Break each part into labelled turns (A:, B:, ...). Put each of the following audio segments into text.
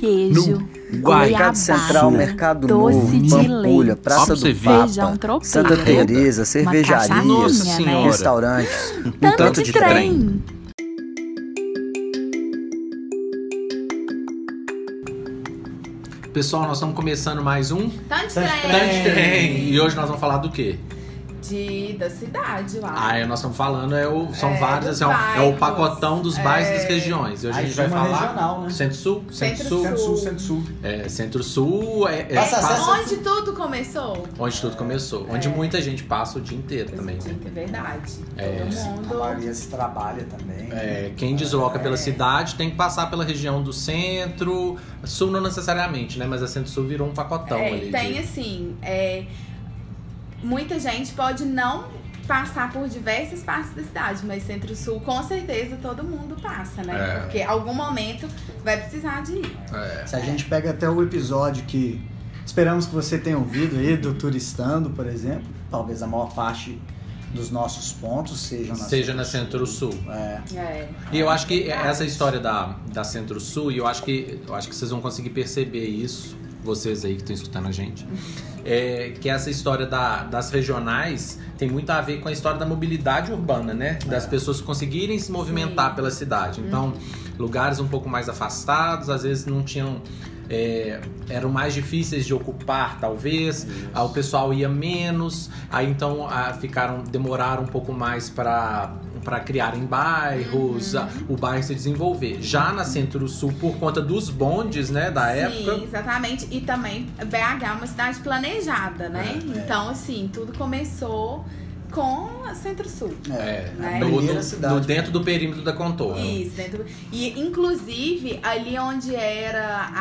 A: queijo,
B: Mercado Central, Mercado
A: doce
B: Novo,
A: de
B: Pampulha,
A: leite,
B: Praça do
A: feijão
B: Papa,
A: tropeiro,
B: Santa Teresa, cervejarias,
C: Nossa Senhora.
B: restaurantes,
A: um tanto de trem.
C: Pessoal, nós estamos começando mais um
D: Tanto
C: Tanto de
D: trem.
C: Trem. E hoje nós vamos falar do quê?
D: Da cidade, eu acho.
C: Nós estamos falando, são vários,
D: dos
C: é o
D: bairros.
C: pacotão dos bairros das regiões. E hoje a gente vai falar
E: regional, né?
C: Centro-Sul,
D: Centro-Sul.
E: Centro-Sul.
C: Centro-Sul
E: Passa acesso.
D: Onde tudo começou?
C: onde tudo começou. Onde muita gente passa o dia inteiro também, né?
D: É verdade.
E: A
D: Todo mundo.
E: maioria se trabalha também.
C: Quem desloca pela cidade tem que passar pela região do centro. Sul não necessariamente, né? Mas a Centro-Sul virou um pacotão ali.
D: Tem assim, muita gente pode não passar por diversas partes da cidade, mas Centro-Sul com certeza todo mundo passa, né? Porque em algum momento vai precisar de ir.
E: Se a gente pega até o episódio que esperamos que você tenha ouvido aí, do Turistando, por exemplo, talvez a maior parte dos nossos pontos seja na
C: Centro-Sul.
D: É.
C: E eu acho que essa história da Centro-Sul, e eu acho que vocês vão conseguir perceber isso, vocês aí que estão escutando a gente, que essa história das regionais tem muito a ver com a história da mobilidade urbana, né? Das pessoas conseguirem se movimentar pela cidade. Então, lugares um pouco mais afastados, às vezes não tinham... eram mais difíceis de ocupar, talvez. O pessoal ia menos, aí então demoraram um pouco mais para criarem bairros, o bairro se desenvolver. Já na Centro-Sul, por conta dos bondes, né, da época.
D: Sim, exatamente. E também BH é uma cidade planejada, né? Então, assim, tudo começou com a Centro-Sul.
E: a
D: né?
E: primeira cidade.
C: Dentro do perímetro da Contorno.
D: Isso, e inclusive ali onde é,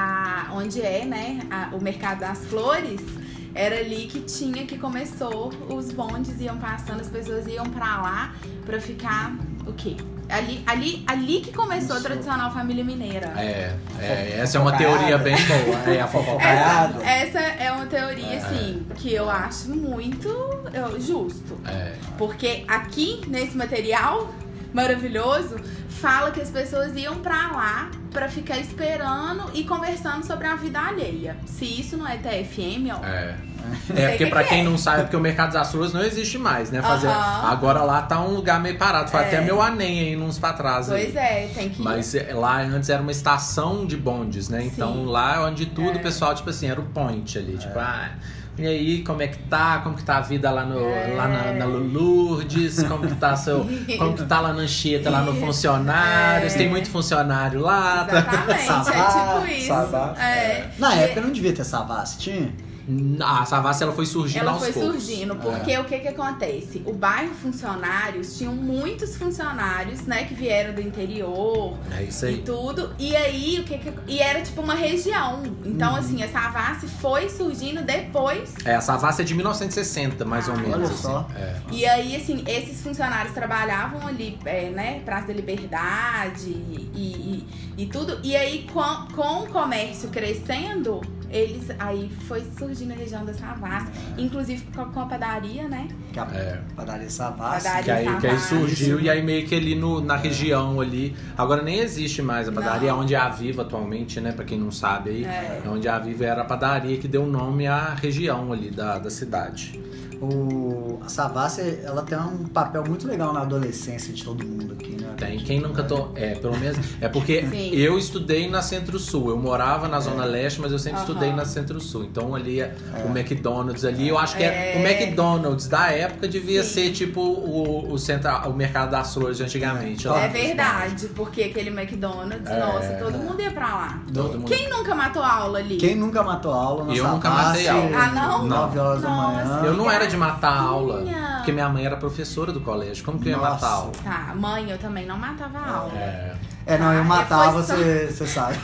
D: né, o Mercado das Flores, era ali que começou, os bondes iam passando, as pessoas iam pra lá pra ficar o quê? Ali que começou a tradicional família mineira.
C: Essa é uma teoria bem boa. A fofocaiada.
D: Essa é uma teoria, assim, que eu acho muito justo. Porque aqui, nesse material maravilhoso, fala que as pessoas iam pra lá pra ficar esperando e conversando sobre a vida alheia. Se isso não é TFM, ó.
C: Porque pra quem não sabe, porque o Mercado das Flores não existe mais, né? Agora lá tá um lugar meio parado. Foi até meu ANEM aí, uns pra trás.
D: Pois tem que ir.
C: Mas lá antes era uma estação de bondes, né? Então lá onde tudo, o pessoal, tipo assim, era o point ali. Tipo, e aí, como é que tá? Como que tá a vida lá na Lourdes? Como que tá lá na Anchieta, lá no Funcionários? Tem muito funcionário lá.
D: Exatamente, tipo isso.
E: Na época não devia ter Savassi, tinha?
C: A Savassi, ela foi surgindo aos poucos.
D: Ela foi surgindo, porque o que acontece? O bairro Funcionários, tinham muitos funcionários, né, que vieram do interior.
C: Isso aí.
D: E tudo. E aí, e era tipo uma região. Então, assim, a Savassi foi surgindo depois.
C: A Savassi é de 1960, mais ou menos.
E: Olha só.
D: E aí, assim, esses funcionários trabalhavam ali, né, Praça da Liberdade e tudo. E aí, com o comércio crescendo, aí foi surgindo a região da Savassi, inclusive com a padaria, né?
E: Que a padaria Savassi.
C: Que aí surgiu, e aí meio que ali na região ali, agora nem existe mais a padaria, onde é a Viva atualmente, né? Pra quem não sabe aí, onde a Viva era a padaria que deu nome à região ali da cidade.
E: A Savassi, ela tem um papel muito legal na adolescência de todo mundo aqui, né?
C: Tem. Quem nunca pelo menos... É porque eu estudei na Centro-Sul. Eu morava na Zona Leste, mas eu sempre estudei na Centro-Sul. Então ali, o McDonald's ali, eu acho que o McDonald's da época devia ser tipo o Mercado das Flores de antigamente.
D: É verdade, porque aquele McDonald's, nossa, todo mundo ia pra lá. Quem nunca matou aula ali?
E: Quem nunca matou aula na
C: Eu
E: Savassi?
C: nunca matei aula.
D: Não?
E: 9 horas da manhã.
C: Eu não era de matar a aula, porque minha mãe era professora do colégio. Como que eu ia matar a aula?
D: Tá, mãe, eu também não matava a aula.
E: Não, eu matava, você sabe.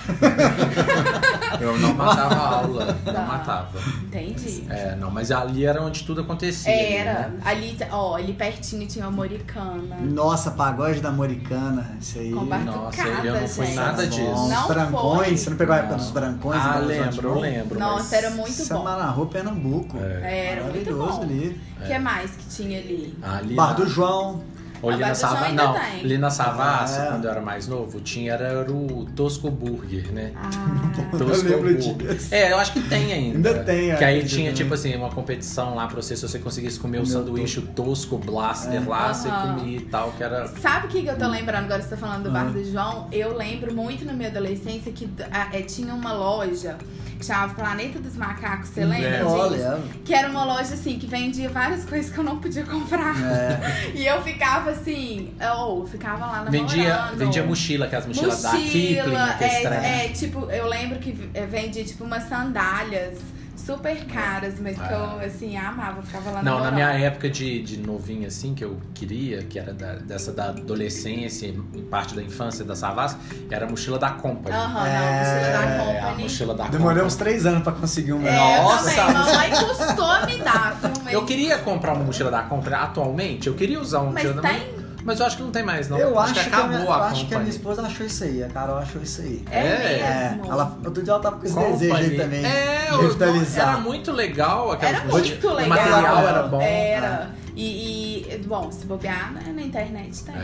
C: Eu não matava a aula, não matava.
D: Entendi.
C: Não, mas ali era onde tudo acontecia.
D: Era.
C: Ali, né?
D: Ali pertinho tinha uma Moricana.
E: Nossa, pagode da Moricana, isso aí.
D: Com
C: Nossa, eu não fui
D: gente.
C: nada disso.
D: Não
E: Os brancões,
D: foi.
E: você não pegou a época dos brancões?
C: Eu lembro.
D: Nossa, era muito bom.
E: Samba na Rua, Pernambuco.
D: Era muito
E: Maravilhoso
D: bom.
E: ali.
D: O que mais que tinha ali?
E: Bar do João.
C: Ou
D: A
C: Lina
D: Barra do João
C: Savassi,
D: ainda
C: não.
D: tem.
C: Lina Savassi,
E: Ah, é.
C: quando eu era mais novo, era o Tosco Burger, né?
D: Ah,
C: Tosco
E: Eu lembro
C: Burger.
E: disso.
C: Eu acho que tem ainda.
E: Ainda tem,
C: Que aí
E: acredito,
C: tinha,
E: né?
C: tipo assim, uma competição lá pra você, se você conseguisse comer o sanduíche o Tosco Blaster lá, você
D: Aham.
C: comia e tal, que era...
D: sabe o que eu tô lembrando agora que você tá falando do Bar do João? Eu lembro muito na minha adolescência que tinha uma loja que chamava Planeta dos Macacos, você lembra disso?
E: Olha,
D: Que era uma loja assim que vendia várias coisas que eu não podia comprar. E eu ficava assim, ficava lá namorando.
C: Vendia mochila, que as mochilas da Kipling, que é estranho.
D: tipo, eu lembro que vendia tipo umas sandálias super caras, mas que eu assim amava, ficava lá
C: Não,
D: namorando.
C: na minha época de novinho, assim, que eu queria, que era dessa da adolescência e parte da infância da Savassi, era a mochila da Company.
D: Aham, não, mochila da
C: A
D: Company.
C: mochila da
E: demorei
C: Company.
E: uns 3 anos pra conseguir uma.
D: Eu
C: Nossa!
D: também, mamãe custou me dar, viu? Mas,
C: Eu queria comprar uma mochila da Company atualmente, eu queria usar uma
D: mas
C: mochila da
D: tem?
C: Mas eu acho que não tem mais, não.
E: Eu acho,
C: que
E: que,
C: acabou
E: eu
C: a
E: acho que a minha
C: Company.
E: esposa achou isso aí, a Carol achou isso aí.
D: É mesmo?
E: Outro dia ela tava com esse
C: Company.
E: desejo aí também. de revitalizar.
C: Era muito legal aquela
D: Era muito legal.
C: O material era bom.
D: Era. E, bom, se bobear, né, na internet tem.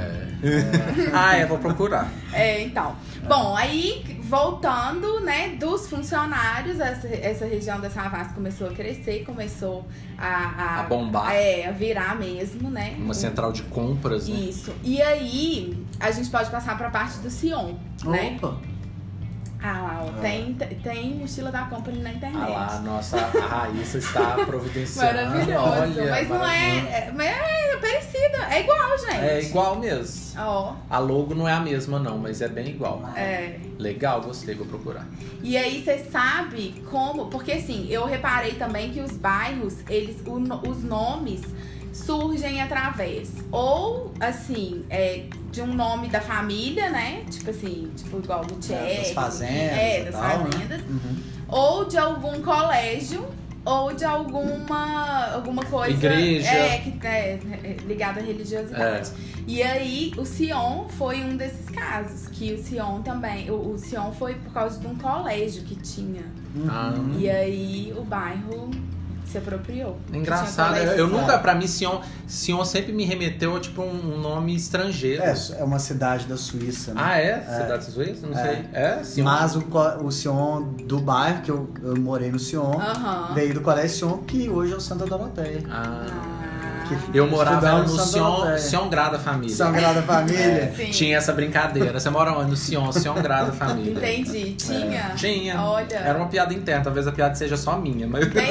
C: Vou procurar.
D: Então. Bom, aí voltando, né, dos funcionários, essa região da Savassi começou a crescer, começou a
C: bombar.
D: A virar mesmo, né?
C: Uma central de compras, né?
D: Isso. E aí, a gente pode passar pra parte do Sion, né?
E: Opa!
D: Ah lá, ó, tem mochila da Company na internet.
C: Ah lá, nossa, a Raíssa está providenciando.
D: Maravilhoso.
C: Olha,
D: Mas não mas é parecido, é igual, gente.
C: É igual mesmo.
D: Ó,
C: A logo não é a mesma, não, mas é bem igual.
D: é.
C: Legal, gostei, vou procurar.
D: E aí você sabe como, porque assim, eu reparei também que os bairros, os nomes surgem através ou assim, de um nome da família, né? Tipo assim, igual Gutierrez,
E: Das fazendas.
D: das
E: e tal,
D: fazendas,
E: Né? Uhum.
D: ou de algum colégio, ou de alguma coisa
C: Igreja.
D: que ligada à religiosidade. E aí o Sion foi um desses casos, que o Sion também, o Sion foi por causa de um colégio que tinha. E aí o bairro se apropriou.
C: Engraçado,
D: Tinha
C: eu
D: colégio
C: nunca, pra mim, Sion sempre me remeteu a tipo um nome estrangeiro.
E: É uma cidade da Suíça, né?
C: Ah, é? Cidade suíça? Não sei. É? Sion?
E: Mas o Sion do bairro, que eu morei no Sion,
D: Aham.
E: veio do Colégio Sion, que hoje é o Santa Doroteia.
C: Eu morava
E: Estudava
C: no
E: no Santa Doroteia.
C: Sion Grada Família.
E: São Grada Família.
D: Sim.
C: Tinha essa brincadeira. Você mora onde? No Sion Grada Família.
D: Entendi. Tinha?
C: Tinha.
D: Olha.
C: Era uma piada interna, talvez a piada seja só minha, mas...
D: Entendi.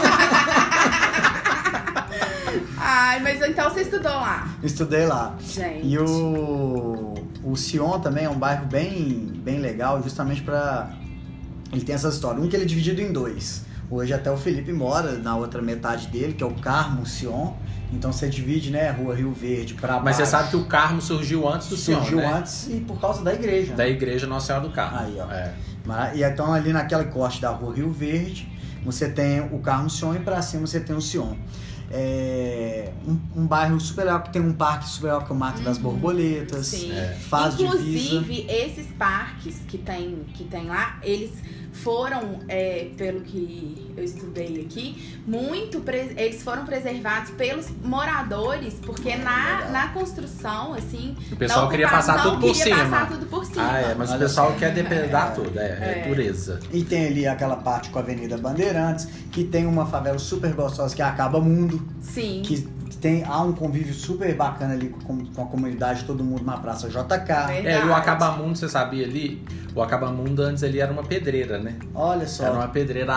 D: Ai, mas então você estudou lá.
E: Estudei lá.
D: Gente.
E: E o Sion também é um bairro bem legal, justamente pra... Ele tem essa história. Um que ele é dividido em 2. Hoje até o Felipe mora na outra metade dele, que é o Carmo Sion. Então você divide, né, Rua Rio Verde pra baixo.
C: Mas você sabe que o Carmo surgiu antes do Sion,
E: Surgiu
C: né?
E: antes e por causa da igreja.
C: Da igreja Nossa Senhora do Carmo.
E: Aí, ó.
C: É.
E: E então ali naquela corte da Rua Rio Verde, você tem o Carmo Sion e pra cima você tem o Sion. Um bairro super legal, que tem um parque super legal, que é o Mato das Borboletas.
D: Sim.
E: Faz
D: Inclusive,
E: divisa.
D: esses parques que tem lá, eles foram, pelo que eu estudei aqui, eles foram preservados pelos moradores, porque na construção, assim,
C: O pessoal
D: na
C: queria passar
D: ocupação,
C: tudo por
D: queria
C: cima.
D: passar tudo por cima.
C: Mas o
E: Olha
C: pessoal
E: só.
C: quer depredar tudo, é pureza.
E: E tem ali aquela parte com a Avenida Bandeirantes, que tem uma favela super gostosa, que é a Acaba Mundo.
D: Sim.
E: Que há um convívio super bacana ali com a comunidade, todo mundo na Praça JK.
D: Verdade.
C: E o Acabamundo, você sabia ali? O Acabamundo antes ali era uma pedreira, né?
E: Olha só.
C: Era uma pedreira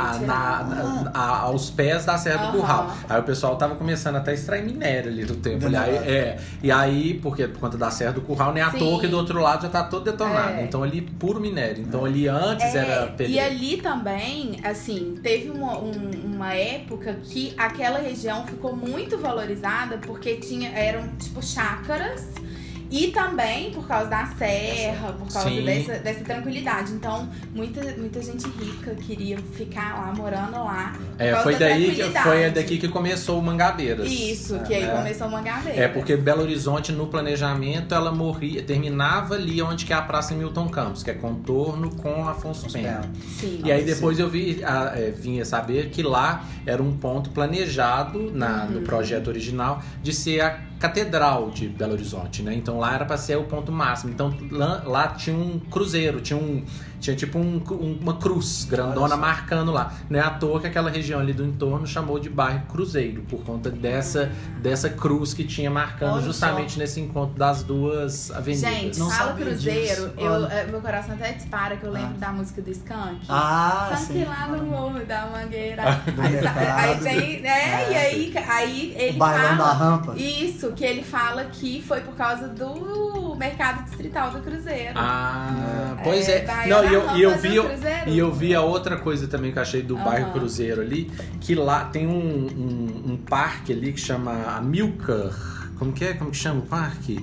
C: aos pés da Serra do
D: Aham.
C: Curral. Aí o pessoal tava começando até a extrair minério ali do tempo. E aí, porque por conta da Serra do Curral, nem à
D: Sim.
C: toa que do outro lado já tá todo detonado.
D: É.
C: Então ali, puro minério. Então ali antes era
D: E
C: pedreira.
D: ali também, assim, teve uma época que aquela região ficou muito valorizada porque eram tipo chácaras e também por causa da serra, por causa
C: Sim.
D: dessa tranquilidade. Então, muita gente rica queria ficar lá, morando lá. por causa
C: Foi
D: da
C: foi
D: tranquilidade.
C: daqui que começou o Mangabeiras.
D: Isso, que aí começou o Mangabeira.
C: É porque Belo Horizonte, no planejamento, ela terminava ali onde que é a Praça Milton Campos, que é contorno com Afonso Pena.
D: Sim.
C: E aí depois eu vinha saber que lá era um ponto planejado no projeto original de ser catedral de Belo Horizonte, né? Então lá era pra ser o ponto máximo. Então lá tinha um cruzeiro, tinha tipo uma cruz grandona marcando lá. Não é à toa que aquela região ali do entorno chamou de bairro Cruzeiro, por conta dessa cruz que tinha marcando justamente nesse encontro das duas avenidas.
D: Gente, fala Cruzeiro, meu coração até dispara, que eu lembro da música do Skank. Skank lá no Morro da Mangueira. Aí tem, né? E aí ele
E: Bailão da Rampa.
D: Isso, que ele fala que foi por causa do mercado distrital do Cruzeiro.
C: Pois é. Não, e eu vi a outra coisa também que eu achei do bairro Cruzeiro ali, que lá tem um parque ali que chama Amilcar. Como que chama o parque?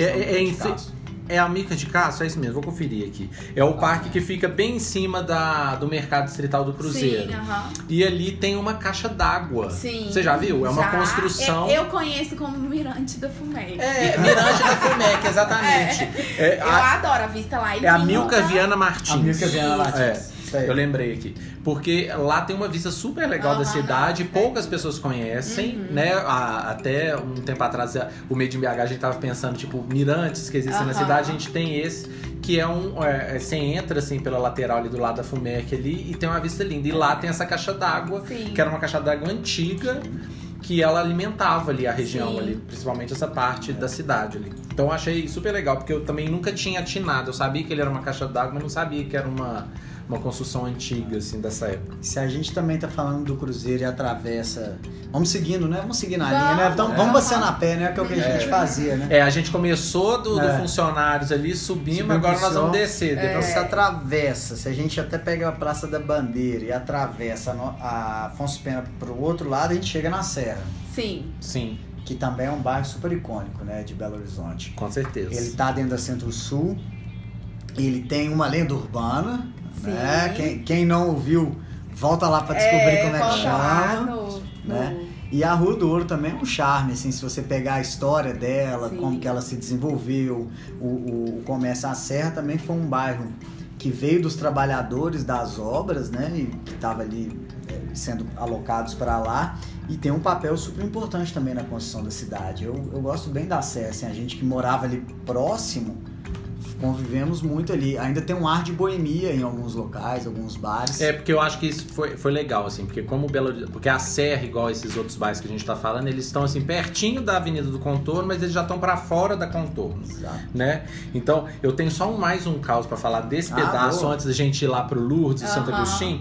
C: É a Amilcar de Castro, é isso mesmo, vou conferir aqui. É o parque que fica bem em cima do mercado distrital do Cruzeiro. Sim, E ali tem uma caixa d'água. Sim. Você já viu? É uma construção.
D: Eu conheço como Mirante da Fumec.
C: Mirante da Fumec, exatamente.
D: Eu adoro a vista lá.
C: É a Amilcar Viana Martins.
E: Amilcar Viana Martins.
C: Eu lembrei aqui. Porque lá tem uma vista super legal da cidade, poucas pessoas conhecem, né? Até um tempo atrás, o Made in BH, a gente tava pensando, tipo, mirantes que existem na cidade, a gente tem esse, que é você entra, assim, pela lateral ali do lado da Fumec ali, e tem uma vista linda. E lá tem essa caixa d'água, que era uma caixa d'água antiga, que ela alimentava ali a região ali, principalmente essa parte da cidade ali. Então eu achei super legal, porque eu também nunca tinha atinado. Eu sabia que ele era uma caixa d'água, mas não sabia que era uma construção antiga, assim, dessa época.
E: Se a gente também tá falando do Cruzeiro e atravessa... Vamos seguindo, né? Vamos seguir na linha, né? Então, vamos passear a pé, né? Que é o que a gente fazia, né?
C: A gente começou do funcionários ali, subimos, agora nós vamos descer.
E: Depois você atravessa. Se a gente até pega a Praça da Bandeira e atravessa a Afonso Pena pro outro lado, a gente chega na Serra.
D: Sim.
E: Que também é um bairro super icônico, né? De Belo Horizonte.
C: Com certeza.
E: Ele tá dentro da Centro-Sul. Ele tem uma lenda urbana. Né? Quem não ouviu, volta lá para descobrir como é que chama. Né? E a Rua do Ouro também é um charme, assim, se você pegar a história dela, como que ela se desenvolveu, o comércio à Serra também foi um bairro que veio dos trabalhadores das obras, né? E que estava ali sendo alocados para lá, e tem um papel super importante também na construção da cidade. Eu gosto bem da Serra, assim, a gente que morava ali próximo, convivemos muito ali. Ainda tem um ar de boemia em alguns locais, alguns bares.
C: Porque eu acho que isso foi legal, assim, porque porque a Serra, igual esses outros bairros que a gente tá falando, eles estão, assim, pertinho da Avenida do Contorno, mas eles já estão para fora da Contorno. Exato. Né? Então, eu tenho só mais um caos para falar desse pedaço, antes da gente ir lá pro Lourdes e Santo Agostinho.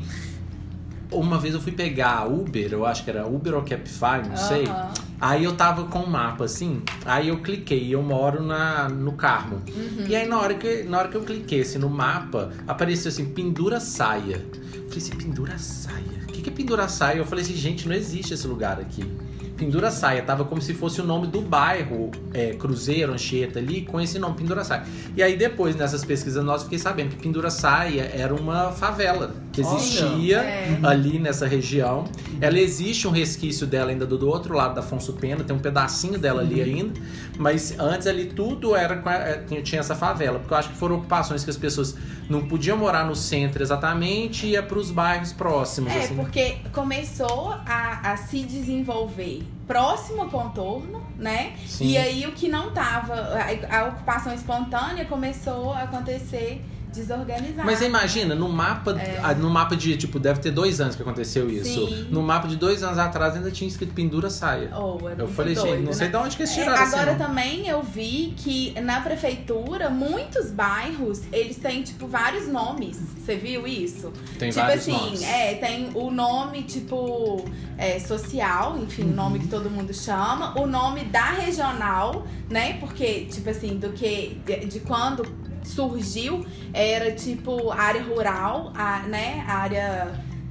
C: Uma vez eu fui pegar a Uber, eu acho que era Uber ou Cabify, não sei. Aí eu tava com um mapa, assim, aí eu cliquei, eu moro no Carmo. E aí na hora que eu cliquei, assim, no mapa, apareceu assim, Pendura Saia. Eu falei assim, Pendura Saia? O que é Pendura Saia? Eu falei assim, gente, não existe esse lugar aqui. Pendura Saia, tava como se fosse o nome do bairro, Cruzeiro, Anchieta ali, com esse nome, Pendura Saia. E aí depois, nessas pesquisas nossas, fiquei sabendo que Pendura Saia era uma favela que existia ali nessa região. Ela existe um resquício dela ainda do outro lado da Afonso Pena, tem um pedacinho dela ali ainda, mas antes ali tudo tinha essa favela, porque eu acho que foram ocupações que as pessoas não podiam morar no centro exatamente, ia para os bairros próximos. Assim.
D: Porque começou a se desenvolver próximo ao contorno, né?
C: Sim.
D: E aí o que não tava, a ocupação espontânea começou a acontecer desorganizado.
C: Mas você imagina, no mapa de, tipo, deve ter 2 anos que aconteceu isso.
D: Sim.
C: No mapa de 2 anos atrás ainda tinha escrito Pendura Saia. Eu falei,
D: doido,
C: gente, não sei de onde que eles tiraram
D: agora também eu vi que na prefeitura, muitos bairros, eles têm, tipo, vários nomes. Você viu isso?
C: Tem
D: tipo
C: vários
D: assim,
C: nomes.
D: Tem o nome, tipo, social, enfim, o nome que todo mundo chama. O nome da regional, né? Porque, tipo assim, de quando surgiu, era tipo área rural, né? Área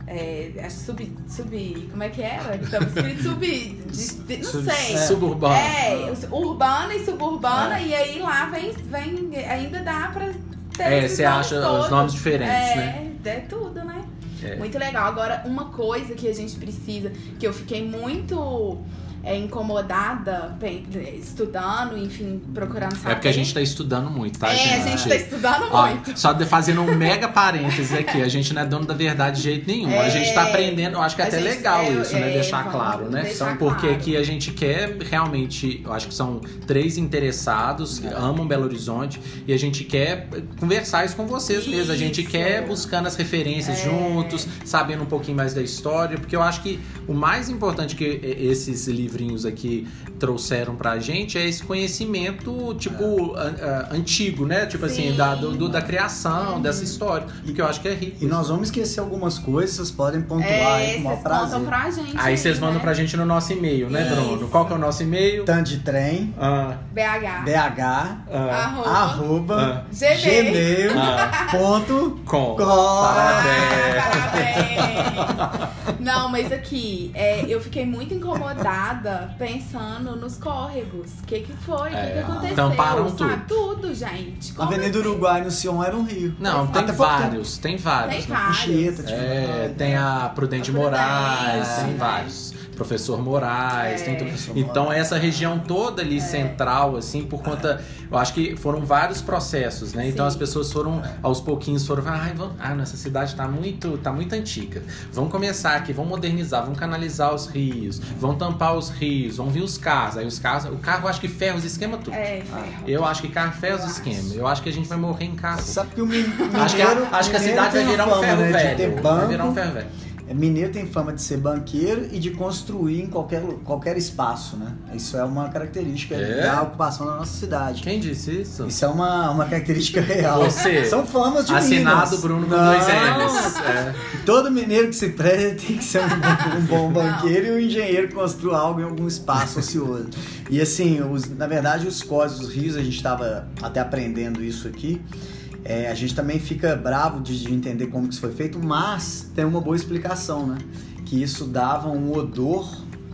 D: como é que era? Estava escrito não sei.
C: Suburbana.
D: Urbana e suburbana, e aí lá vem ainda dá pra ter
C: você acha todos. Os nomes diferentes, né?
D: É tudo, né? Muito legal. Agora, uma coisa que a gente precisa, que eu fiquei muito incomodada estudando, enfim, procurando saber.
C: É porque a gente tá estudando muito, tá, gente?
D: A gente tá estudando muito.
C: Só fazendo um mega parênteses aqui, a gente não é dono da verdade de jeito nenhum. A gente tá aprendendo, eu acho que é até legal isso, né? Deixar claro, né? Porque aqui a gente quer realmente, eu acho que são 3 interessados, que amam Belo Horizonte, e a gente quer conversar isso com vocês mesmo. A gente quer buscando as referências juntos, sabendo um pouquinho mais da história, porque eu acho que o mais importante que esses livrinhos aqui trouxeram pra gente é esse conhecimento, tipo, antigo, né? Tipo assim, da criação, dessa história. Porque eu acho que é rico.
E: E nós vamos esquecer algumas coisas, vocês podem pontuar aí com o maior prazer.
D: Pra gente
C: aí vocês mandam pra gente no nosso e-mail, né, Bruno? Qual que é o nosso e-mail?
E: Tandetrem BH arroba gmail.com.
D: Parabéns! Não, mas aqui, eu fiquei muito incomodada pensando nos córregos. O que foi? O que aconteceu?
C: Então param tudo.
D: Tudo, gente.
E: A Avenida Uruguai no Sion era um rio.
C: Não, tem vários. Tem vários.
E: Anchieta,
C: tem a Prudente Moraes, tem vários. Professor Moraes, tem tudo. Então essa região toda ali central, assim, por conta, eu acho que foram vários processos, né? Então as pessoas foram, aos pouquinhos, essa cidade tá muito antiga. Vamos começar aqui, vamos modernizar, vamos canalizar os rios, vamos tampar os rios, vamos vir os carros. Aí o carro, eu acho que ferra os esquemas tudo. Eu acho que carro ferra os esquemas. Eu acho que a gente vai morrer em carro.
E: Sabe que o mineiro,
C: acho que a cidade vai virar um ferro velho. Vai virar um ferro velho.
E: Mineiro tem fama de ser banqueiro e de construir em qualquer espaço, né? Isso é uma característica da ocupação da nossa cidade.
C: Quem disse isso?
E: Isso é uma característica real.
C: Você.
E: São famas de
C: Assinado
E: Minas.
C: Bruno com 2 L's.
E: Todo mineiro que se preze tem que ser um bom banqueiro e um engenheiro que construa algo em algum espaço ocioso. E assim, na verdade, os córregos, os rios, a gente estava até aprendendo isso aqui. A gente também fica bravo de entender como que isso foi feito, mas tem uma boa explicação, né? Que isso dava um odor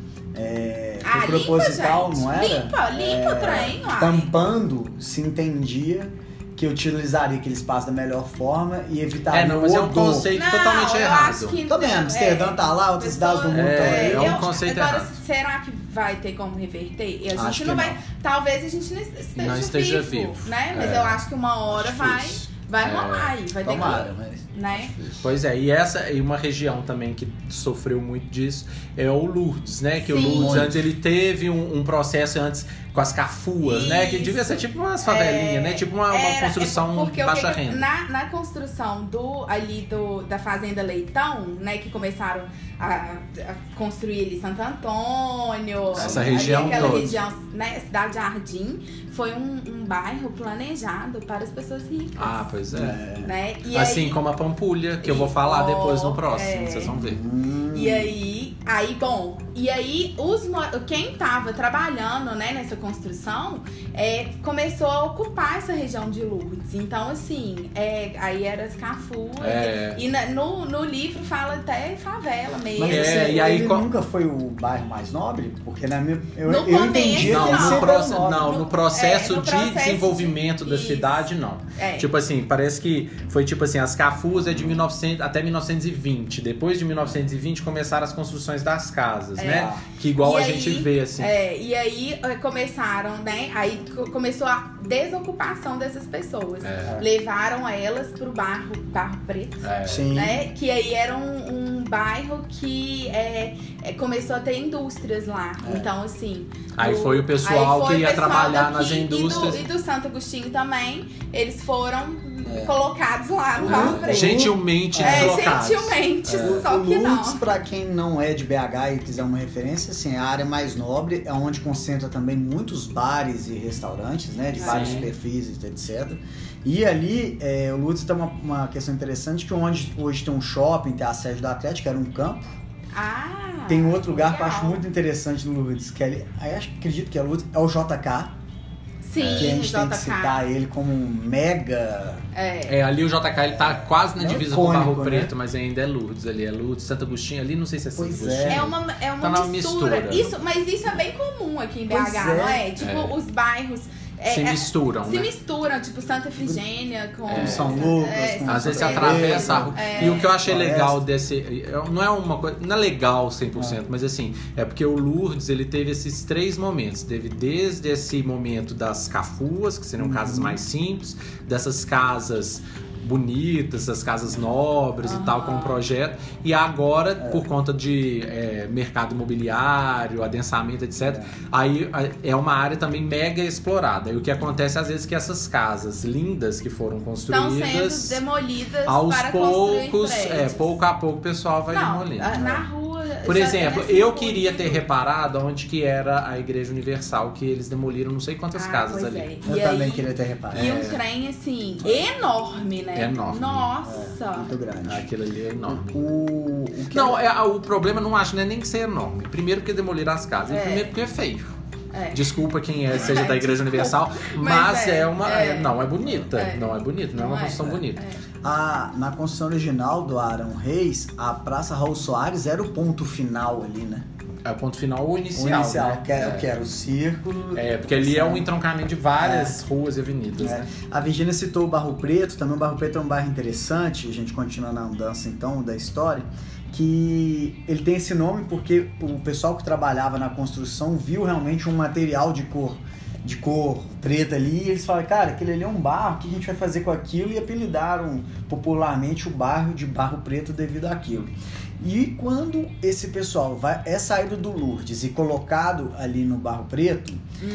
E: proposital,
D: limpa,
E: não era?
D: Limpa o trem,
E: tampando, se entendia que utilizaria aquele espaço da melhor forma e evitaria o odor.
C: Mas é um conceito totalmente errado.
D: Acho que
E: tá vendo? Amsterdã tá lá, outras cidades do mundo estão aí.
C: É um conceito errado.
D: Agora, será que vai ter como reverter? E a gente
E: Acho
D: não vai.
E: não.
D: Talvez a gente não esteja vivo, né? Mas eu acho que uma hora vai rolar aí. Vai ter que. Né?
C: Pois é, e uma região também que sofreu muito disso é o Lourdes, né? Que o Lourdes antes ele teve um processo antes com as cafuas, né? Que devia ser tipo umas favelinhas, né? Tipo uma construção baixa renda.
D: Na construção da Fazenda Leitão, né? Que começaram a construir ali Santo Antônio,
C: essa região
D: aquela
C: toda.
D: região, né? Cidade Jardim, foi um bairro planejado para as pessoas ricas.
C: Pois é.
D: Né? E
C: assim
D: aí,
C: como a Pampulha, que eu vou falar depois no próximo, vocês vão ver.
D: E aí quem tava trabalhando, né, nessa construção, começou a ocupar essa região de Lourdes. Então, assim, aí eram as cafuas. E no livro fala até favela mesmo.
E: Mas
C: e aí,
E: ele nunca foi o bairro mais nobre? Porque eu
D: começo,
E: entendi
C: no processo de desenvolvimento da cidade, não. Tipo assim, parece que foi tipo assim, as cafuas é de 1900 até 1920. Depois de 1920 começaram as construções das casas, né? Que igual a gente vê, assim.
D: E aí começaram, né? Aí começou a desocupação dessas pessoas. Levaram elas pro Barro Preto, né? Que aí era um bairro que começou a ter indústrias lá. Então, assim...
C: Aí foi o pessoal que ia trabalhar nas indústrias.
D: E do Santo Agostinho também, eles foram colocados lá no Barro Preto.
C: Gentilmente deslocados.
D: Gentilmente, só que não.
E: Lourdes, pra quem não é de BH e quiser uma referência, assim, a área mais nobre é onde concentra também muitos bares e restaurantes, né? De vários perfis, etc. E ali, o Lourdes tem uma questão interessante, que onde hoje tem um shopping, tem a sede do Atlético, era um campo. Tem outro lugar que eu acho muito interessante no Lourdes, que acredito que é Lourdes, é o JK.
D: Sim,
E: que a gente tem que citar ele como um mega...
C: ali o JK ele tá quase na divisa com o Barro Preto,
E: né?
C: Mas ainda é Lourdes ali. É Lourdes, Santo Agostinho ali, não sei se é Santo Agostinho.
D: É uma
C: tá
D: mistura. Mas isso é bem comum aqui em BH, não é? Tipo, os bairros
C: se misturam,
D: se
C: né?
D: misturam, tipo Santa Efigênia com
E: São Lucas, com
C: Às vezes você
E: São
C: atravessa a rua. E o que eu achei
E: Floresta.
C: legal desse... Não é uma coisa... Não é legal 100%, mas assim... É porque o Lourdes, ele teve esses 3 momentos. Teve desde esse momento das cafuas, que seriam casas mais simples. Dessas casas bonitas, as casas nobres e tal, com o projeto. E agora, por conta de mercado imobiliário, adensamento, etc., aí é uma área também mega explorada. E o que acontece, às vezes, é que essas casas lindas que foram construídas...
D: Estão sendo demolidas
C: aos
D: para
C: poucos,
D: construir prédios.
C: pouco a pouco o pessoal vai demolindo.
D: Na rua...
C: Por
D: já
C: exemplo,
D: tem essa
C: eu
D: rua
C: queria
D: de-
C: ter reparado onde que era a Igreja Universal, que eles demoliram não sei quantas casas
D: pois
C: ali.
D: é.
E: Eu
D: E
E: também
D: aí-
E: queria ter reparado.
D: E um trem, assim, enorme, né?
C: Enorme.
D: Nossa!
E: Muito grande.
C: Aquilo ali é enorme.
E: O que
C: Não, o problema não acho, né, nem que ser enorme. Primeiro porque demoliram as casas. E primeiro porque é feio.
D: É.
C: Desculpa quem seja da Igreja Universal, mas
D: Mas
C: não é bonita.
D: É.
C: Não é bonita, não é uma construção bonita.
E: na construção original do Arão Reis, a Praça Raul Soares era o ponto final ali, né?
C: É o ponto final ou
E: O
C: inicial.
E: inicial,
C: né?
E: que era o círculo.
C: É, porque ali é um entroncamento de várias ruas e avenidas, né?
E: A Virgínia citou o Barro Preto, também o Barro Preto é um bairro interessante, a gente continua na andança então da história, que ele tem esse nome porque o pessoal que trabalhava na construção viu realmente um material de cor preta ali, e eles falaram, cara, aquele ali é um barro, o que a gente vai fazer com aquilo? E apelidaram popularmente o bairro de Barro Preto devido àquilo. E quando esse pessoal é saído do Lourdes e colocado ali no Barro Preto,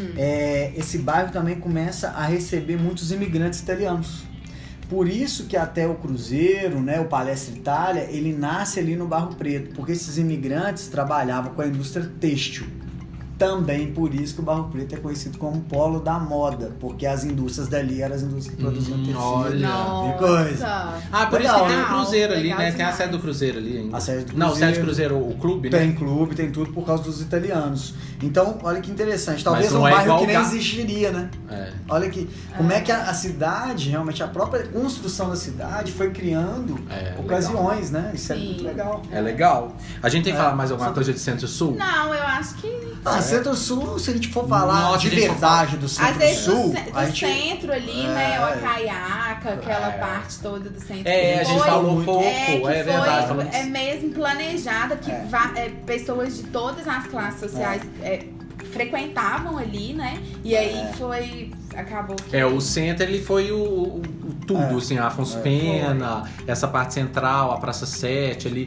E: esse bairro também começa a receber muitos imigrantes italianos. Por isso que até o Cruzeiro, né, o Palestra Itália, ele nasce ali no Barro Preto, porque esses imigrantes trabalhavam com a indústria têxtil. Também por isso que o Barro Preto é conhecido como polo da moda, porque as indústrias dali eram as indústrias que produziam tecido.
C: olha.
E: E coisa.
C: Ah, por
E: Legal,
C: isso que tem
D: né?
C: o Cruzeiro ali,
D: Legal
C: né? Tem a
D: demais.
C: sede do Cruzeiro ali ainda.
E: A sede do
C: Não,
E: Cruzeiro.
C: sede do Cruzeiro, o clube, né?
E: Tem clube, tem tudo por causa dos italianos. Então, olha que interessante. Talvez
C: Mas não
E: um
C: é
E: bairro
C: igual
E: que nem
C: Ga-
E: existiria, né?
C: É.
E: Olha que como é que a cidade, realmente, a própria construção da cidade foi criando ocasiões, né? Isso é
D: Sim.
E: muito legal.
C: É legal. A gente tem que falar mais alguma
E: Só-
C: coisa de Centro-Sul?
D: Não, eu acho que...
E: Centro-Sul, se a gente for falar
C: Norte,
E: de
C: a gente for
E: verdade do
D: Às vezes
E: Centro-Sul,
D: do
E: a gente...
D: centro ali, né? O Acaiaca, aquela parte toda do centro.
C: É,
D: que
C: a gente
D: foi-
C: falou um pouco,
D: que
C: é verdade.
D: foi,
C: falamos-
D: é mesmo planejada, que pessoas de todas as classes sociais frequentavam ali, né? E aí acabou que...
C: O centro, ele foi o tudo, assim, a Afonso Pena, essa parte central, a Praça 7 ali,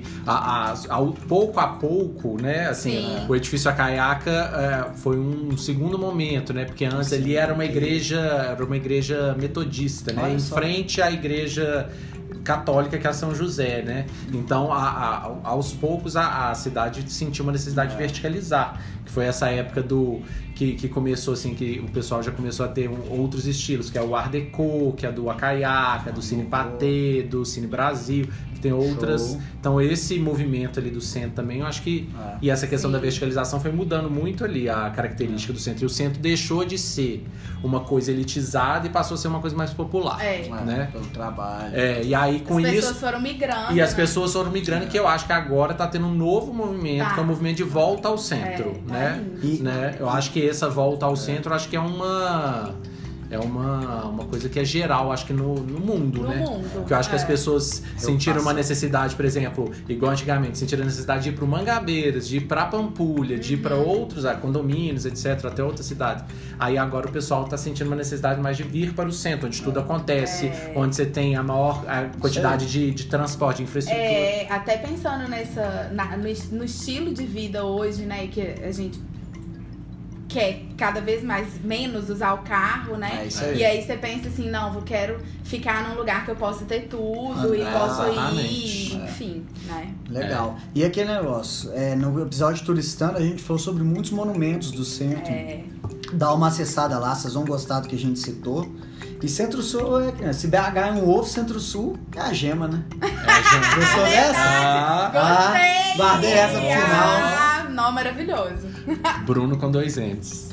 C: pouco a pouco, né, assim,
D: Sim.
C: o edifício Acaiaca foi um segundo momento, né, porque antes ali era uma igreja metodista, né,
E: Olha
C: em
E: só.
C: frente à igreja católica, que é a São José, né? Então, aos poucos, a cidade sentiu uma necessidade de verticalizar, que foi essa época que começou, assim, que o pessoal já começou a ter outros estilos, que é o Art Deco, que é do Acaiaca, do Cine Patê, do Cine Brasil, que tem outras.
E: Show.
C: Então, esse movimento ali do centro também, eu acho que... E essa questão da verticalização foi mudando muito ali a característica do centro. E o centro deixou de ser uma coisa elitizada e passou a ser uma coisa mais popular, né?
E: Pelo trabalho.
C: E aí, com
D: as
C: isso...
D: pessoas foram migrando.
C: E as
D: né?
C: pessoas foram migrando, que eu acho que agora tá tendo um novo movimento, que é o movimento de volta ao centro, né?
E: indo.
C: né? Eu acho que essa volta ao centro, eu acho que é uma coisa que é geral, acho que no mundo,
D: No
C: né?
D: mundo,
C: Porque eu acho que as pessoas sentiram uma necessidade, por exemplo, igual antigamente, sentiram a necessidade de ir pro Mangabeiras, de ir pra Pampulha, de ir pra outros condomínios, etc, até outra cidade. Aí agora o pessoal tá sentindo uma necessidade mais de vir para o centro, onde tudo acontece, onde você tem a maior quantidade de transporte, de infraestrutura.
D: Até pensando no estilo de vida hoje, né, que a gente quer cada vez menos usar o carro, né?
E: É isso aí.
D: E aí você pensa assim, não, eu quero ficar num lugar que eu possa ter tudo e posso ir, enfim, né?
E: Legal. E aquele negócio, no episódio Turistando a gente falou sobre muitos monumentos do centro. Dá uma acessada lá, vocês vão gostar do que a gente citou. E Centro-Sul, se BH é um ovo, Centro-Sul é a gema, né? Gostou dessa?
D: Gostei!
E: Guardei essa pro final.
D: Não, maravilhoso.
C: Bruno com 2 Ents.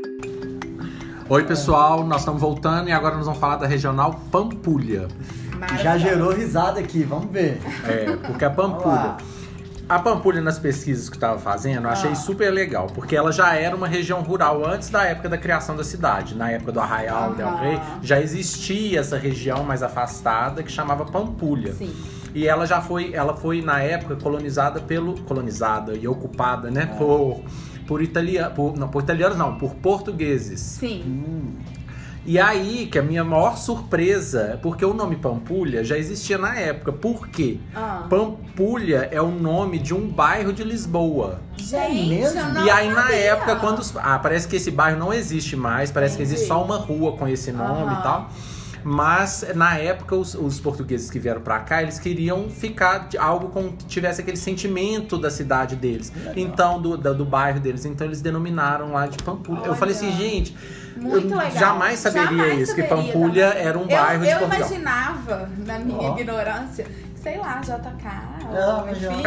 C: Oi, pessoal, nós estamos voltando e agora nós vamos falar da regional Pampulha.
E: Já gerou risada aqui, vamos ver.
C: Porque a Pampulha... A Pampulha, nas pesquisas que eu estava fazendo, eu achei super legal. Porque ela já era uma região rural antes da época da criação da cidade. Na época do Arraial del Rei, já existia essa região mais afastada que chamava Pampulha.
D: Sim.
C: E ela foi na época colonizada e ocupada, né? Por italianos não, por portugueses.
D: Sim.
C: E aí, que a minha maior surpresa, porque o nome Pampulha já existia na época. Por quê? Pampulha é o nome de um bairro de Lisboa.
D: Gente, eu não
C: E aí,
D: sabia.
C: na época, quando... parece que esse bairro não existe mais. Parece que existe só uma rua com esse nome e tal. Mas, na época, os portugueses que vieram pra cá, eles queriam ficar de algo que tivesse aquele sentimento da cidade deles. Então, do bairro deles. Então, eles denominaram lá de Pampulha. Eu falei assim, gente...
D: Muito legal.
C: Jamais saberia isso, que Pampulha era um bairro de Portugal.
D: Eu imaginava, na minha ignorância, sei lá, JK, enfim.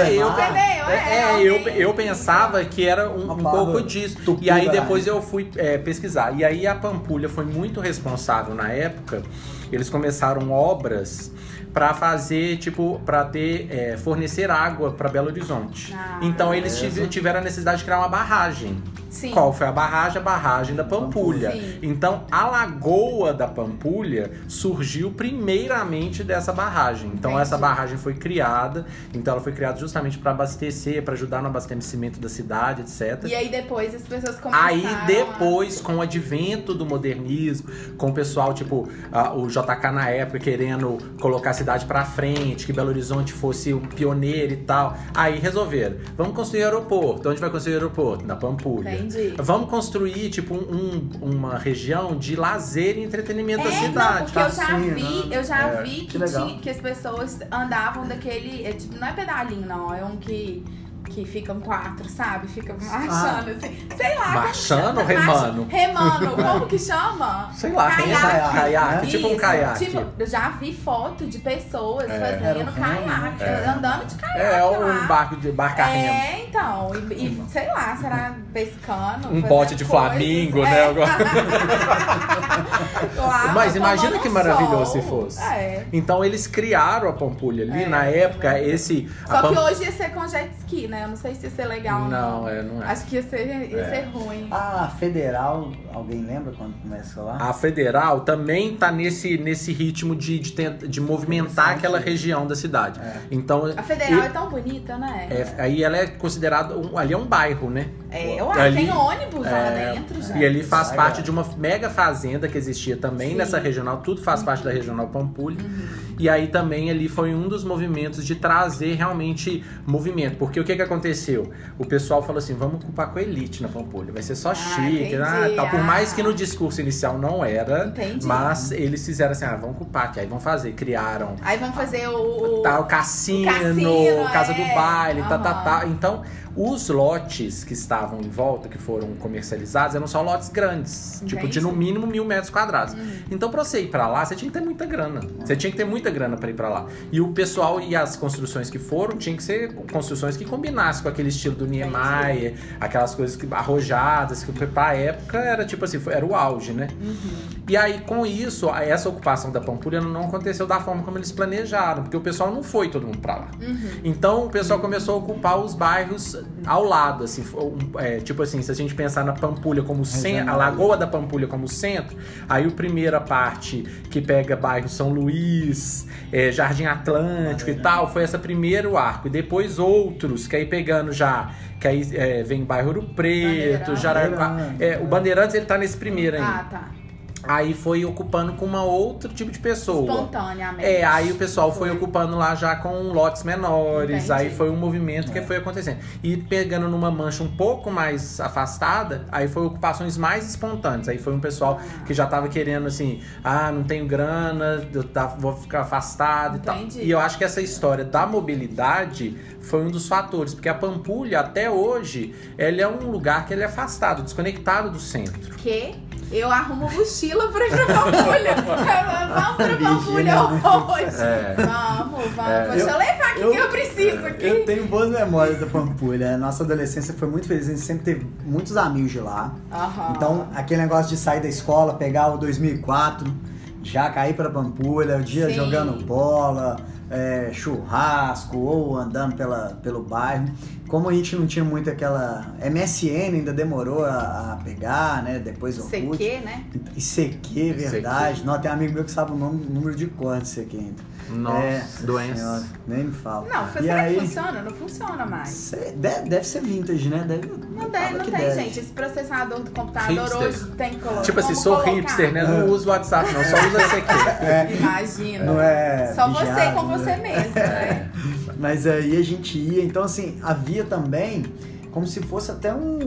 C: Eu pensava que era um pouco disso.
E: Tupi,
C: e aí depois eu fui pesquisar. E aí a Pampulha foi muito responsável na época. Eles começaram obras para fazer, para fornecer água para Belo Horizonte. Então eles tiveram a necessidade de criar uma barragem.
D: Sim.
C: Qual foi a barragem? A barragem da Pampulha.
D: Sim.
C: Então, a Lagoa da Pampulha surgiu primeiramente dessa barragem. Então, essa barragem foi criada. Então, ela foi criada justamente para abastecer, para ajudar no abastecimento da cidade, etc.
D: E aí, depois, as pessoas começaram...
C: Aí, depois, com o advento do modernismo, com o pessoal, o JK na época querendo colocar a cidade para frente, que Belo Horizonte fosse o pioneiro e tal. Aí, resolveram. Vamos construir aeroporto. Onde vai construir aeroporto? Na Pampulha.
D: Entendi.
C: Vamos construir, uma região de lazer e entretenimento da cidade.
D: Não, porque eu já vi
E: que
D: que as pessoas andavam daquele... não é pedalinho, não. É um que ficam 4, sabe? Fica marchando, assim. Sei lá.
C: Marchando ou remando?
D: Remando. Como que chama?
C: Sei lá. Caiaque. Tipo um caiaque.
D: Eu já vi foto de pessoas fazendo caiaque. Andando de caiaque.
C: É um barco a remo.
D: Então. E sei lá, será pescando?
C: Um bote de flamingo, né? Mas imagina que maravilhoso se fosse. Então eles criaram a Pampulha ali. Na época,
D: Só que hoje ia ser com jet ski, né? Eu não sei se ia ser legal.
C: Não é.
D: Acho que ia ser ruim.
E: A Federal, alguém lembra quando começou lá?
C: A Federal também tá nesse ritmo de movimentar aquela região da cidade. Então,
D: a Federal é tão bonita, né?
C: Aí ela é considerada... ali é um bairro, né?
D: Tem ônibus lá dentro, gente.
C: E ali faz parte de uma mega fazenda que existia também nessa regional. Tudo faz parte da regional Pampulha. E aí também ali foi um dos movimentos de trazer realmente movimento. Porque o que aconteceu? O pessoal falou assim, vamos ocupar com a elite na Pampulha. Vai ser só chique, tal. Por mais que no discurso inicial não era. Mas eles fizeram assim, vamos ocupar. Que aí vão fazer, criaram...
D: Aí vão fazer o
C: cassino, casa do baile, Então... Os lotes que estavam em volta, que foram comercializados, eram só lotes grandes. Tipo, de no mínimo 1.000 metros quadrados. Então, pra você ir pra lá, você tinha que ter muita grana. Você tinha que ter muita grana pra ir pra lá. E o pessoal e as construções que foram, tinham que ser construções que combinassem com aquele estilo do Niemeyer, aquelas coisas arrojadas, que pra época era tipo assim, era o auge, né? E aí, com isso, essa ocupação da Pampulha não aconteceu da forma como eles planejaram, porque o pessoal não foi todo mundo pra lá. Então, o pessoal começou a ocupar os bairros ao lado, assim, tipo assim, se a gente pensar na Pampulha como centro, a Lagoa da Pampulha como centro, aí a primeira parte que pega bairro São Luís, Jardim Atlântico e tal, foi esse primeiro arco, e depois outros, que aí pegando que aí vem bairro Ouro Preto, o Bandeirantes ele tá nesse primeiro aí. Aí foi ocupando com uma outro tipo de pessoa.
D: Espontaneamente.
C: Aí o pessoal foi ocupando lá já com lotes menores. Entendi. Aí foi um movimento que foi acontecendo. E pegando numa mancha um pouco mais afastada, aí foi ocupações mais espontâneas. Aí foi um pessoal que já tava querendo assim, não tenho grana, vou ficar afastado e tal. E eu acho que essa história da mobilidade foi um dos fatores. Porque a Pampulha, até hoje, ela é um lugar que ele é afastado, desconectado do centro.
D: Eu arrumo mochila pra ir pra Pampulha. Vamos pra Pampulha hoje. Vamos. Deixa eu levar aqui que eu preciso aqui.
E: Eu tenho boas memórias da Pampulha. Nossa adolescência foi muito feliz. A gente sempre teve muitos amigos de lá. Então, aquele negócio de sair da escola, pegar o 2004... já cair pra Pampulha, o dia
D: Sim.
E: jogando bola, churrasco ou andando pelo bairro. Como a gente não tinha muito aquela... MSN ainda demorou a pegar, né? Depois o
D: CQ, né?
E: ICQ, verdade. Não, tem um amigo meu que sabe o número de cor de ICQ ainda.
C: Nossa, doença.
E: Senhora, nem me fala.
D: Não, será que funciona? Não funciona mais.
E: Deve ser vintage, né?
D: Não tem, gente. Esse processador do computador
C: Hipster.
D: hoje tem que colocar.
C: Tipo assim, sou hipster, né? Não uso o WhatsApp, não. Só uso esse aqui.
D: Imagina.
E: Não é
D: só
E: vigiado,
D: você com
E: né?
D: você mesmo, né?
E: Mas aí a gente ia, então assim, havia também como se fosse até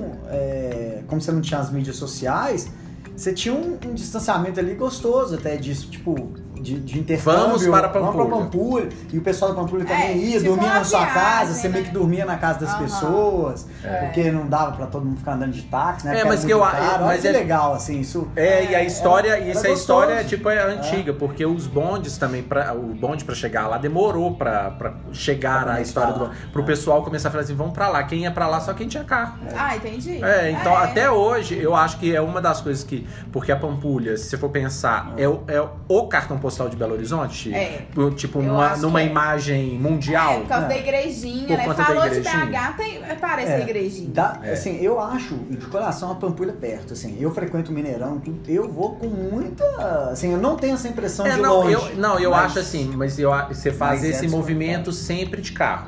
E: como você não tinha as mídias sociais, você tinha um distanciamento ali gostoso até disso, tipo, de intercâmbio.
C: Vamos para
E: Pampulha. Pampulha. E o pessoal da Pampulha também ia,
D: tipo
E: dormia na sua
D: viagem,
E: casa, você
D: né?
E: meio que dormia na casa das pessoas, porque não dava pra todo mundo ficar andando de táxi, né?
C: Mas que eu acho.
E: Mas é legal, assim, isso.
C: E a história,
E: era
C: história
E: gostoso.
C: tipo, é antiga, porque os bondes também, o bonde pra chegar lá demorou pra chegar a história pro pessoal começar a falar assim, vamos pra lá. Quem ia pra lá só quem tinha carro.
D: Ah, entendi.
C: Então até hoje eu acho que é uma das coisas que, porque a Pampulha, se você for pensar, é o cartão postal de Belo Horizonte, tipo numa imagem mundial.
D: Por causa da igrejinha,
C: Por
D: né?
C: conta
D: Falou
C: da
D: de
C: igrejinha.
D: BH, parece a igrejinha.
E: Assim, eu acho, de coração, a Pampulha perto, assim, eu frequento o Mineirão, eu vou com muita, assim, eu não tenho essa impressão de longe.
C: Eu acho assim, mas você faz esse movimento sempre de carro.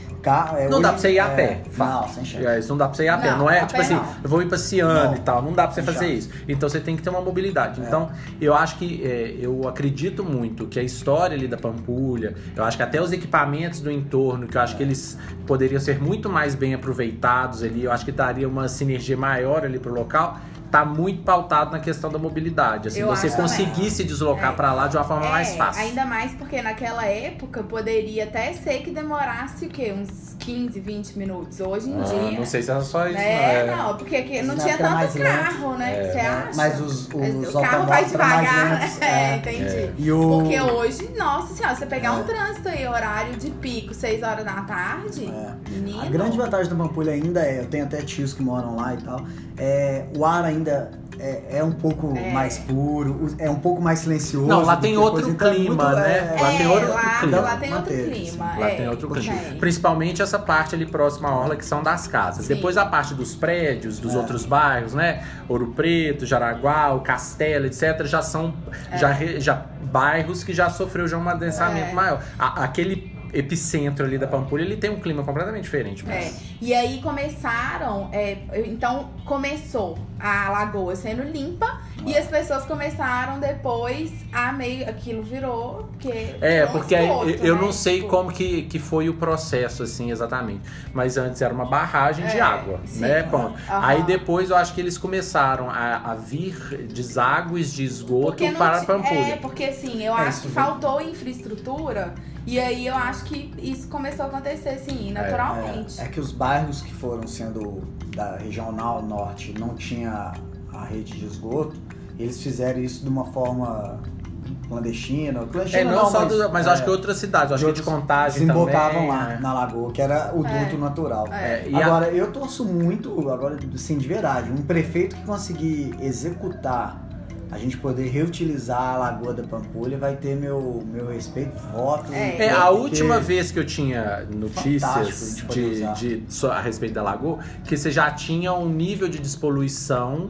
C: Não dá pra você ir a pé.
E: Não, sem chance.
C: Isso não dá pra você ir a pé. Não é tipo assim, eu vou ir pra Ciano e tal. Não dá pra você fazer isso. Então você tem que ter uma mobilidade. Então, eu acho que eu acredito muito que a história ali da Pampulha, eu acho que até os equipamentos do entorno, que eu acho que eles poderiam ser muito mais bem aproveitados ali, eu acho que daria uma sinergia maior ali pro local. Tá muito pautado na questão da mobilidade. Assim, você conseguir se deslocar pra lá de uma forma mais fácil.
D: Ainda mais porque naquela época poderia até ser que demorasse o quê? Uns 15, 20 minutos. Hoje em dia.
C: Não sei se era só isso.
D: Não, porque não tinha tanto carro, né? Você acha?
E: Mas os
D: o carro vai devagar.
E: Entendi.
D: Porque hoje, nossa senhora, você pegar um trânsito aí, horário de pico, 6 horas da tarde, menino.
E: A grande vantagem da Pampulha ainda eu tenho até tios que moram lá e tal, o ar ainda é um pouco mais puro, é um pouco mais silencioso.
C: Não, lá tem outro clima, né?
D: Lá tem outro clima. Lá tem outro clima.
C: Lá tem outro clima. Principalmente essa parte ali próxima à orla, que são das casas.
D: Sim.
C: Depois a parte dos prédios, dos outros bairros, né? Ouro Preto, Jaraguá, o Castelo, etc. Já são já bairros que já sofreu já um adensamento maior. Aquele epicentro ali da Pampulha, ele tem um clima completamente diferente.
D: E aí então começou a lagoa sendo limpa e as pessoas começaram depois aquilo virou
C: porque eu não sei
D: tipo,
C: como que foi o processo assim exatamente, mas antes era uma barragem de água, né? Bom, aí depois eu acho que eles começaram a vir deságues de esgoto para a Pampulha.
D: Porque assim, eu acho que faltou infraestrutura. E aí eu acho que isso começou a acontecer, assim, naturalmente.
E: É que os bairros que foram sendo da regional norte não tinha a rede de esgoto, eles fizeram isso de uma forma clandestina.
C: Mas acho que outras cidades, acho que de Contagem
E: desembocavam
C: também,
E: lá na lagoa, que era o duto natural. Agora, eu torço muito, assim, de verdade, um prefeito que conseguir executar a gente poder reutilizar a Lagoa da Pampulha vai ter meu respeito, voto.
C: A última vez que eu tinha notícias a respeito da Lagoa, que você já tinha um nível de despoluição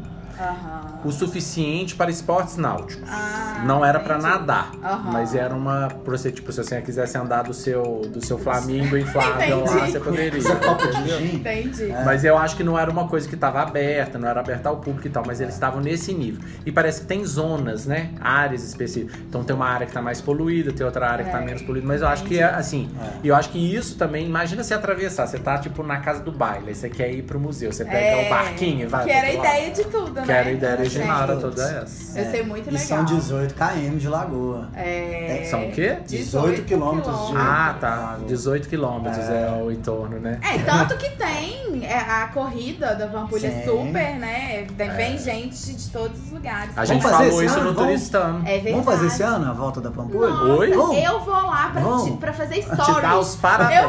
C: o suficiente para esportes náuticos. Não era para nadar, mas era uma... Tipo, se você quisesse andar do seu Flamingo inflável lá, você poderia.
D: Entendi.
C: Mas eu acho que não era uma coisa que estava aberta, não era aberta ao público e tal, mas eles estavam nesse nível. E parece que tem zonas, né? Áreas específicas. Então tem uma área que está mais poluída, tem outra área que está menos poluída, mas eu acho que e eu acho que isso também, imagina você atravessar, você tá tipo na casa do baile, aí você quer ir pro museu, você pega o barquinho e vai.
D: Que era a ideia de tudo, né?
C: Que era a ideia original, toda essa.
D: Eu sei muito legal.
E: E são 18 km de lagoa.
C: São o quê?
E: 18 quilômetros de...
C: tá. 18 quilômetros é o entorno, né?
D: Tanto que tem a corrida da Pampulha Super, né? Vem gente de todos os lugares.
C: A gente falou isso no Turistano.
D: É verdade.
E: Vamos fazer esse ano a volta da Pampulha?
C: Oi?
D: Eu vou lá pra fazer stories.
C: Te dar os parabéns.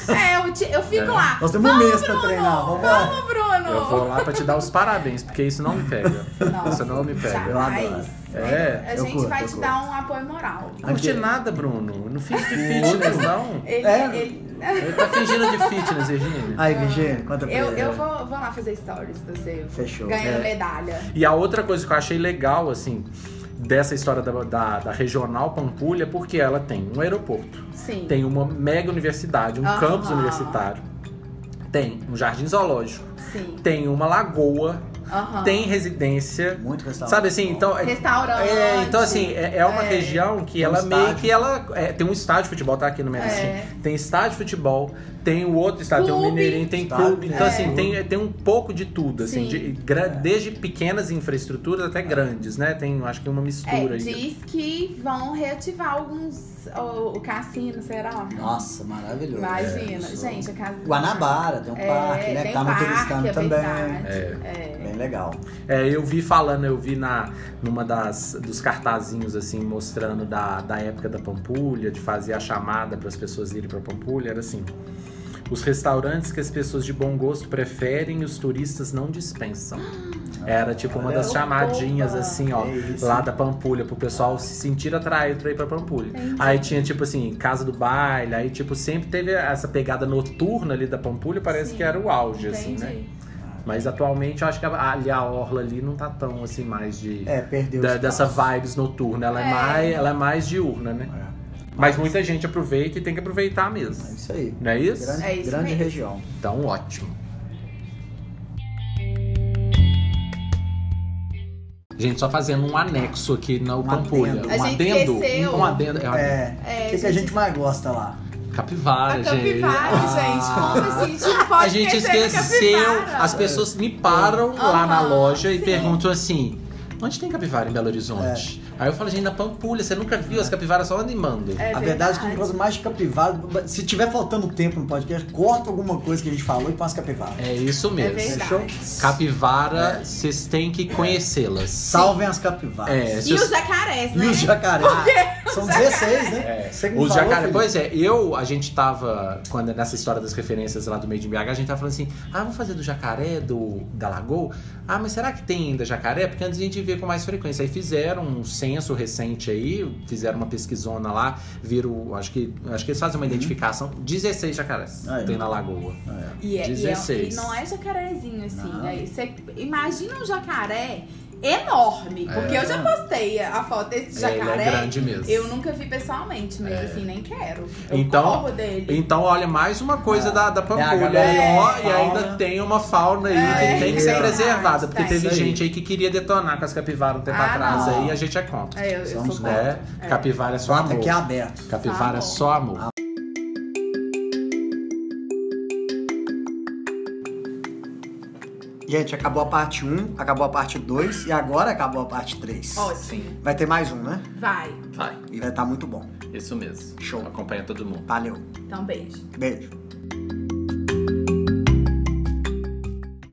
D: Eu fico lá.
E: Nós temos um mês pra treinar.
D: Vamos, Bruno.
C: Eu vou lá pra te dar os parabéns, porque isso não me pega.
D: Nossa,
C: isso não me pega.
D: jamais.
C: É.
D: A gente vai te dar um apoio moral.
C: Não curte nada, Bruno. Não finge de fitness, não. Ele tá fingindo de fitness, Virgínia.
E: Aí, Virgínia, conta pra ele.
D: Eu vou lá fazer stories pra você.
E: Fechou.
D: Ganhando medalha.
C: E a outra coisa que eu achei legal, assim, dessa história da Regional Pampulha, porque ela tem um aeroporto,
D: Sim.
C: tem uma mega universidade, um campus universitário, tem um jardim zoológico,
D: Sim.
C: tem uma lagoa, tem residência.
E: Muito restaurante.
C: Sabe assim, então...
D: Restaurante.
C: Então assim, é uma região que ela meio que ela... tem um estádio de futebol, tá aqui no Menezes. Tem estádio de futebol, tem o outro estádio,
D: Clube.
C: tem o Mineirinho, tem clube. Então assim, tem um pouco de tudo, assim.
D: Sim.
C: Desde pequenas infraestruturas até grandes, né? Tem, acho que uma mistura aí.
D: Diz que vão reativar alguns... O cassino, será?
E: Nossa, maravilhoso.
D: Imagina. Gente, a casa...
E: Guanabara, tem um parque, né? Que tá no turistano também. Bem legal.
C: Eu vi numa dos cartazinhos, assim, mostrando da época da Pampulha, de fazer a chamada para as pessoas irem pra Pampulha, era assim: os restaurantes que as pessoas de bom gosto preferem, os turistas não dispensam. Era tipo uma das chamadinhas, assim, ó, lá da Pampulha, pro pessoal se sentir atraído pra ir pra Pampulha.
D: Entendi.
C: Aí tinha, tipo assim, Casa do Baile, aí, tipo, sempre teve essa pegada noturna ali da Pampulha, parece que era o auge, assim, né? Mas atualmente eu acho que ali a orla ali não tá tão assim mais de
E: perdeu
C: dessa vibes noturna, ela é mais diurna, né? Mas muita gente aproveita e tem que aproveitar mesmo.
E: É isso aí.
C: Não é isso?
E: Grande região.
C: Então, ótimo. Gente, só fazendo um anexo aqui na Pampulha.
E: Adendo.
D: A gente esqueceu.
C: Um adendo.
E: O que a gente mais gosta lá?
C: Capivara, gente.
D: Gente. Como assim? A gente não pode
C: A gente
D: esquecer da
C: esqueceu.
D: capivara.
C: As pessoas me param lá na loja e
D: sim.
C: perguntam assim: onde tem capivara em Belo Horizonte? Aí eu falo, gente, na Pampulha, você nunca viu as capivaras só animando.
E: A verdade é que a gente gosta mais de capivara. Se tiver faltando tempo no podcast, corta alguma coisa que a gente falou e põe as capivaras.
C: É isso mesmo.
D: Fechou?
C: Capivara, vocês têm que conhecê-las.
E: Salvem as capivaras.
D: E os jacarés, né?
E: E os jacarés. São 16, né?
C: Os jacarés. Pois é, a gente tava, nessa história das referências lá do Made in BH, a gente tava falando assim, vamos fazer do jacaré, da lagoa? Mas será que tem ainda jacaré? Porque antes a gente via com mais frequência. Aí fizeram um censo recente aí, fizeram uma pesquisona lá, viram, acho que eles fazem uma identificação, 16 jacarés tem na lagoa. 16.
D: E não é jacarezinho assim, né? Você imagina um jacaré enorme, porque eu já postei a foto desse jacaré.
C: Ele é grande mesmo.
D: Eu nunca vi pessoalmente, mas assim, nem quero. Eu
C: Então,
D: corro dele.
C: Então, olha, mais uma coisa da Pampulha. E ainda tem uma fauna aí que tem que ser preservada, porque teve gente aí que queria detonar com as capivaras um tempo atrás aí, e a gente é contra.
D: Eu sou contra.
C: Capivara é só amor.
E: Aqui é aberto.
C: Capivara é só amor.
E: Gente, acabou a parte 1, acabou a parte 2 e agora acabou a parte 3.
D: Ótimo.
E: Vai ter mais um, né?
D: Vai.
E: E vai estar muito bom.
C: Isso mesmo.
E: Show.
C: Acompanha todo mundo.
E: Valeu.
D: Então, beijo.
E: Beijo.